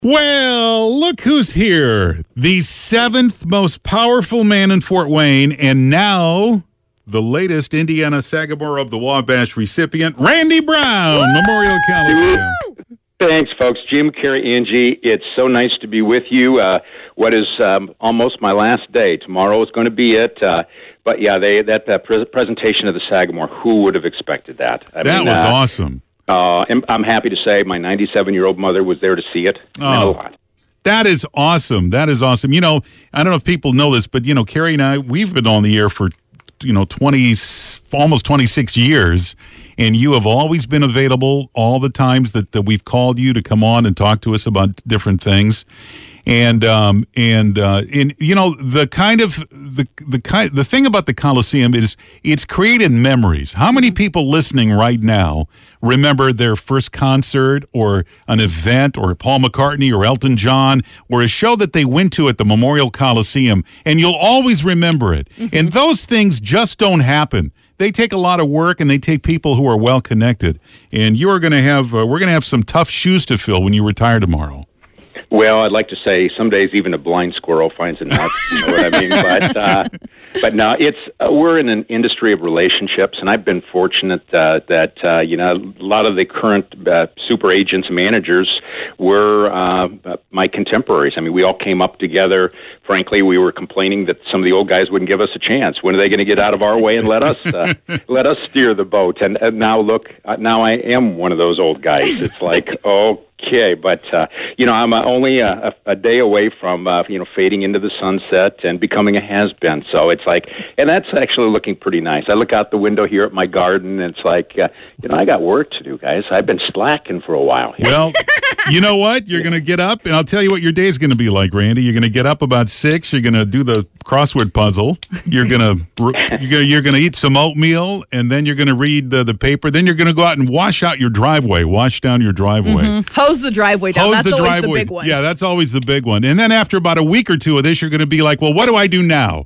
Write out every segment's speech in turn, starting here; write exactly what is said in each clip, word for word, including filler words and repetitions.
Well, look who's here. The seventh most powerful man in Fort Wayne, and now the latest Indiana Sagamore of the Wabash recipient, Randy Brown, Woo! Memorial Coliseum. Thanks, folks. Jim, Carrie, Angie, it's so nice to be with you. Uh, what is um, almost my last day. Tomorrow is going to be it. Uh, but, yeah, they that, that pre- presentation of the Sagamore, who would have expected that? I that mean, was uh, awesome. Uh, I'm, I'm happy to say my ninety-seven-year-old mother was there to see it. It meant a Oh. lot. That is awesome. That is awesome. You know, I don't know if people know this, but, you know, Carrie and I, we've been on the air for, you know, twenty, almost twenty-six years, and you have always been available all the times that, that we've called you to come on and talk to us about different things. And um and uh and you know the kind of the the kind the thing about the Coliseum is it's created memories. How many people listening right now remember their first concert or an event or Paul McCartney or Elton John or a show that they went to at the Memorial Coliseum, and you'll always remember it. Mm-hmm. And those things just don't happen. They take a lot of work, and they take people who are well connected. And you are going to have uh, we're going to have some tough shoes to fill when you retire tomorrow. Well, I'd like to say some days even a blind squirrel finds a nut. You know what I mean? But uh, but no, it's uh, we're in an industry of relationships, and I've been fortunate uh, that uh, you know a lot of the current uh, super agents, managers were uh, my contemporaries. I mean, we all came up together. Frankly, we were complaining that some of the old guys wouldn't give us a chance. When are they going to get out of our way and let us uh, let us steer the boat? And, and now look, uh, now I am one of those old guys. It's like, oh. Okay, but uh, you know I'm uh, only a, a day away from uh, you know fading into the sunset and becoming a has-been. So it's like, and that's actually looking pretty nice. I look out the window here at my garden, and it's like, uh, you know, I got work to do, guys. I've been slacking for a while here. Well, you know what? You're going to get up, and I'll tell you what your day is going to be like, Randy. You're going to get up about six. You're going to do the crossword puzzle. You're going to you're going to eat some oatmeal, and then you're going to read the, the paper. Then you're going to go out and wash out your driveway. Wash down your driveway. Mm-hmm. Hose the driveway down. Hose That's the always driveway. the big one. Yeah, that's always the big one. And then after about a week or two of this, you're going to be like, well, what do I do now?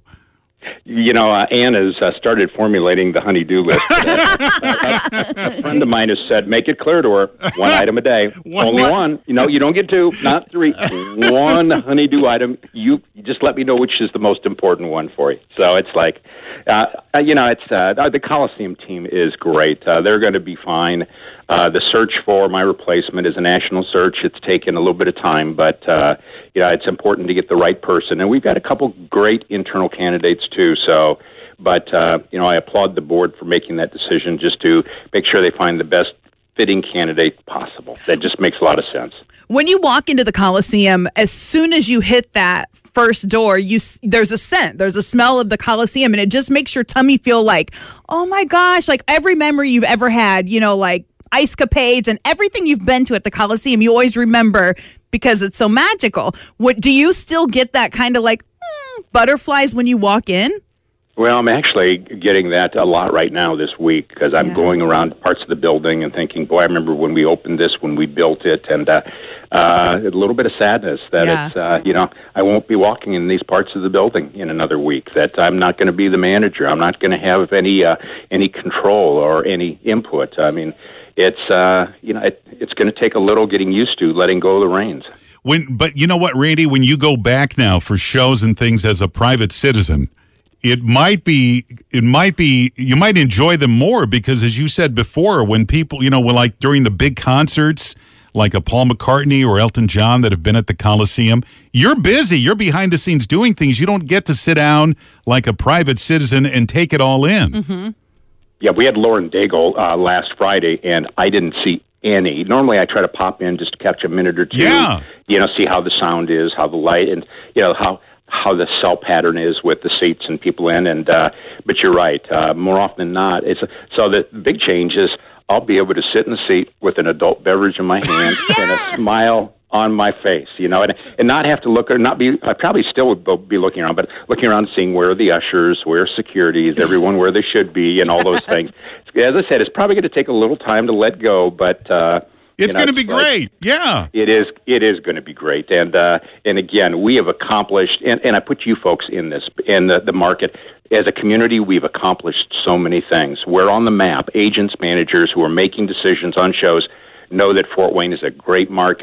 You know, uh, Ann has uh, started formulating the honey-do list. Uh, a, a friend of mine has said, make it clear to her, one item a day. One, Only what? one. You know, you don't get two, not three. One honey-do item. You, you just let me know which is the most important one for you. So it's like, uh, you know, it's uh, the Coliseum team is great. Uh, they're going to be fine. Uh, the search for my replacement is a national search. It's taken a little bit of time, but uh, you know, it's important to get the right person. And we've got a couple great internal candidates too. So, but uh, you know, I applaud the board for making that decision just to make sure they find the best fitting candidate possible. That just makes a lot of sense. When you walk into the Coliseum, as soon as you hit that first door, you there's a scent, there's a smell of the Coliseum, and it just makes your tummy feel like, oh my gosh, like every memory you've ever had, you know, like ice capades and everything you've been to at the Coliseum, you always remember because it's so magical. What do you still get that kind of like mm, butterflies when you walk in? Well, I'm actually getting that a lot right now this week because I'm Yeah. going around parts of the building and thinking, boy, I remember when we opened this, when we built it, and uh, uh, a little bit of sadness that Yeah. it's, uh, you know, I won't be walking in these parts of the building in another week, that I'm not going to be the manager. I'm not going to have any uh, any control or any input. I mean, it's, uh, you know, it, it's going to take a little getting used to letting go of the reins. When, but you know what, Randy, when you go back now for shows and things as a private citizen, it might be, it might be, you might enjoy them more because, as you said before, when people, you know, when like during the big concerts, like a Paul McCartney or Elton John that have been at the Coliseum, you're busy. You're behind the scenes doing things. You don't get to sit down like a private citizen and take it all in. Mm-hmm. Yeah, we had Lauren Daigle uh, last Friday, and I didn't see any. Normally, I try to pop in just to catch a minute or two. Yeah. You know, see how the sound is, how the light, and you know how how the cell pattern is with the seats and people in. And uh, but you're right. Uh, more often than not, it's so the big change is I'll be able to sit in the seat with an adult beverage in my hand Yes! and a smile on my face, you know, and, and not have to look or not be, I probably still would be looking around, but looking around seeing where are the ushers, where security, is everyone where they should be, and all those yes. things. As I said, it's probably going to take a little time to let go, but uh, it's you know, going to be like, great. Yeah, it is. It is going to be great, and uh, and again, we have accomplished, and, and I put you folks in this in the, the market. As a community, we've accomplished so many things. We're on the map. Agents, managers who are making decisions on shows know that Fort Wayne is a great market,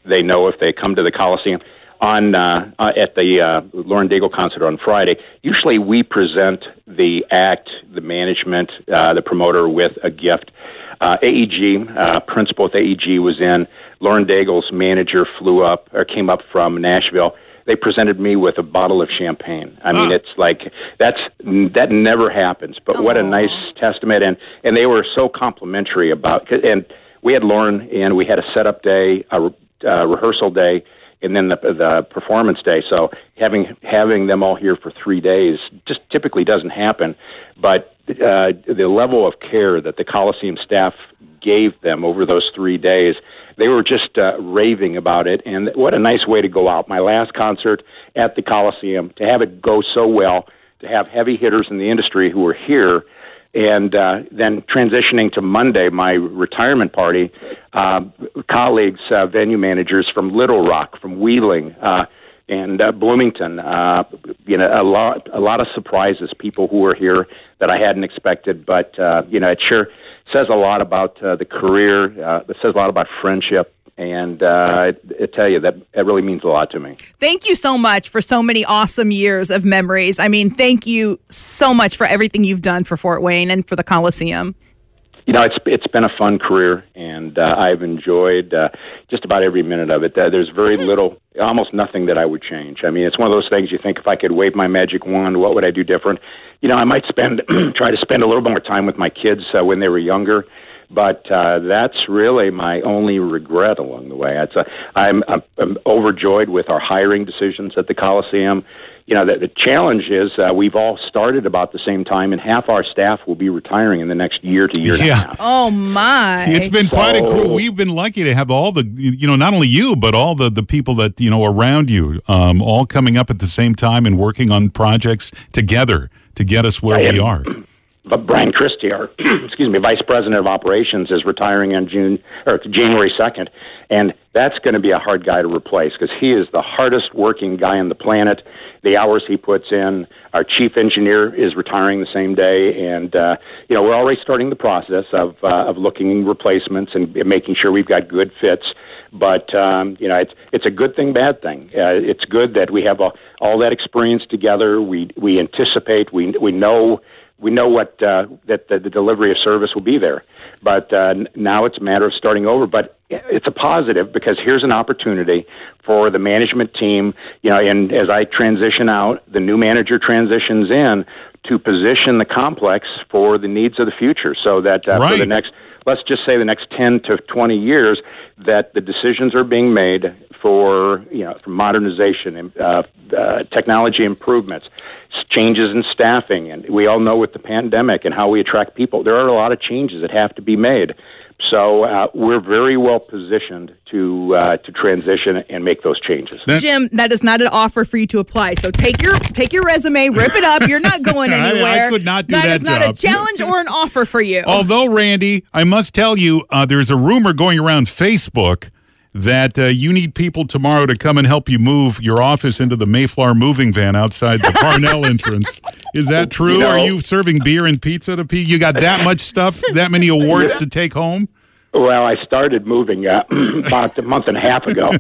they know if they come to the Coliseum on uh, uh, at the uh, Lauren Daigle concert on Friday. Usually, we present the act, the management, uh, the promoter with a gift. Uh, A E G, uh, principal at A E G was in. Lauren Daigle's manager flew up or came up from Nashville. They presented me with a bottle of champagne. I mean, ah. it's like that's that never happens. But Aww. What a nice testament, and and they were so complimentary about. And we had Lauren, and we had a setup day, a, a rehearsal day, and then the, the performance day. So having having them all here for three days just typically doesn't happen. But uh, the level of care that the Coliseum staff gave them over those three days. They were just uh, raving about it, and what a nice way to go out. My last concert at the Coliseum, to have it go so well, to have heavy hitters in the industry who were here, and uh, then transitioning to Monday, my retirement party, uh, colleagues, uh, venue managers from Little Rock, from Wheeling, uh, and uh, Bloomington, uh, you know, a lot, a lot of surprises, people who were here that I hadn't expected, but, uh, you know, it sure says a lot about uh, the career. Uh, it says a lot about friendship, and uh, I, I tell you that it really means a lot to me. Thank you so much for so many awesome years of memories. I mean, thank you so much for everything you've done for Fort Wayne and for the Coliseum. You know, it's it's been a fun career, and uh, I've enjoyed uh, just about every minute of it. Uh, there's very little, almost nothing that I would change. I mean, it's one of those things you think, if I could wave my magic wand, what would I do different? You know, I might spend try to spend a little more time with my kids uh, when they were younger, but uh, that's really my only regret along the way. It's a, I'm, I'm, I'm overjoyed with our hiring decisions at the Coliseum. You know, the, the challenge is uh, we've all started about the same time, and half our staff will be retiring in the next year to year and Yeah. a half. Oh, my. It's been quite a So- cool. We've been lucky to have all the, you know, not only you, but all the, the people that, you know, around you, um, all coming up at the same time and working on projects together to get us where Right. we are. But Brian Christie, our excuse me, vice president of operations, is retiring on June or January second, and that's going to be a hard guy to replace because he is the hardest working guy on the planet. The hours he puts in. Our chief engineer is retiring the same day, and uh, you know we're already starting the process of uh, of looking replacements and making sure we've got good fits. But um, you know, it's it's a good thing, bad thing. Uh, it's good that we have all, all that experience together. We we anticipate. We we know. We know what uh, that the, the delivery of service will be there, but uh, now it's a matter of starting over. But it's a positive because here's an opportunity for the management team. You know, and as I transition out, the new manager transitions in to position the complex for the needs of the future, so that uh, Right. for the next, let's just say the next ten to twenty years, that the decisions are being made for you know for modernization and uh, uh, technology improvements. Changes in staffing, and we all know with the pandemic and how we attract people, there are a lot of changes that have to be made. So uh, we're very well positioned to uh, to transition and make those changes. That- Jim, that is not an offer for you to apply. So take your take your resume, rip it up. You're not going I- I anywhere. could not do that that is not job. a challenge or an offer for you. Although, Randy, I must tell you, uh, there's a rumor going around Facebook that uh, you need people tomorrow to come and help you move your office into the Mayflower moving van outside the Parnell entrance. Is that true? You know- Are you serving beer and pizza to people? You got that much stuff, that many awards to take home? Well, I started moving uh, about a month and a half ago,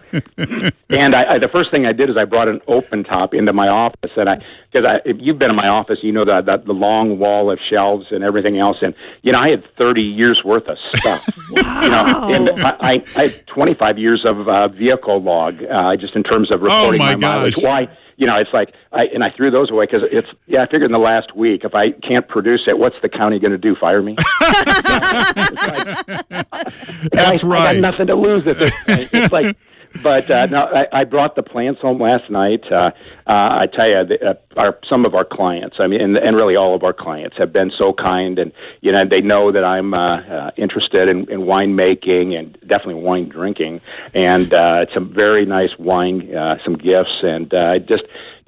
and I, I, the first thing I did is I brought an open top into my office, and I because I, if you've been in my office, you know that the, the long wall of shelves and everything else, and you know I had thirty years worth of stuff. Wow. You know, and I, I, I had twenty-five years of uh, vehicle log, uh, just in terms of reporting my my mileage. gosh. Why? You know, it's like, I, and I threw those away because it's, yeah, I figured in the last week, if I can't produce it, what's the county going to do? Fire me? It's like, That's I, right. I got nothing to lose at this point. It's like, but uh, no, I, I brought the plants home last night. Uh, uh, I tell you, the, uh, our, some of our clients, I mean, and, and really all of our clients have been so kind, and you know, they know that I'm uh, uh, interested in, in wine making and definitely wine drinking, and uh, some very nice wine, uh, some gifts, and uh, just. You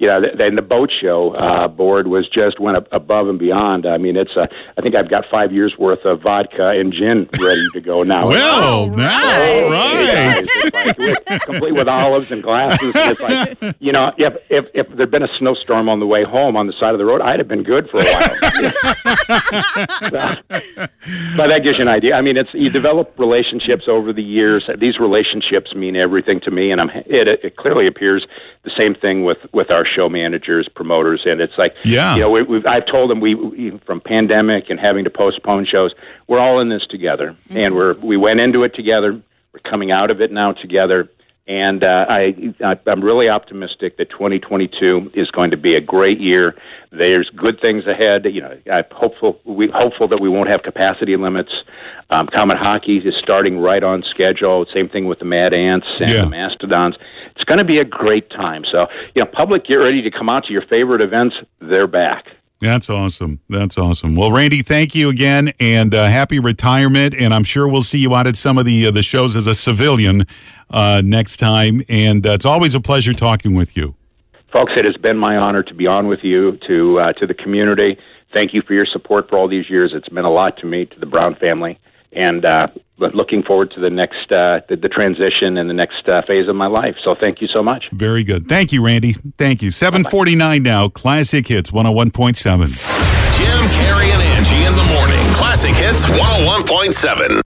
you know, then the boat show uh, board was just went up above and beyond. I mean, it's a, I think I've got five years worth of vodka and gin ready to go now. Well, All now, right. all right. Yeah, it's like with, complete with olives and glasses. It's like, you know, if, if if there'd been a snowstorm on the way home on the side of the road, I'd have been good for a while. So, but that gives you an idea. I mean, it's you develop relationships over the years. These relationships mean everything to me, and I'm it, it clearly appears the same thing with, with our show managers, promoters, and it's like, yeah. you know, we, we've, I've told them we, we from pandemic and having to postpone shows, we're all in this together, mm-hmm. and we're we went into it together. We're coming out of it now together, and uh, I, I I'm really optimistic that twenty twenty-two is going to be a great year. There's good things ahead. You know, I'm hopeful we hopeful that we won't have capacity limits. Um, Comet Hockey is starting right on schedule. Same thing with the Mad Ants and yeah. the Mastodons. It's going to be a great time. So, you know, public, get ready to come out to your favorite events. They're back. That's awesome. That's awesome. Well, Randy, thank you again, and uh, happy retirement. And I'm sure we'll see you out at some of the uh, the shows as a civilian uh, next time. And uh, it's always a pleasure talking with you. Folks, it has been my honor to be on with you, to uh, to the community. Thank you for your support for all these years. It's meant a lot to me, to the Brown family, and uh, looking forward to the next uh, the, the transition and the next uh, phase of my life. So thank you so much. Very good. Thank you, Randy. Thank you. seven forty-nine now, Classic Hits one oh one point seven. Jim, Carrie, and Angie in the morning. Classic Hits one oh one point seven.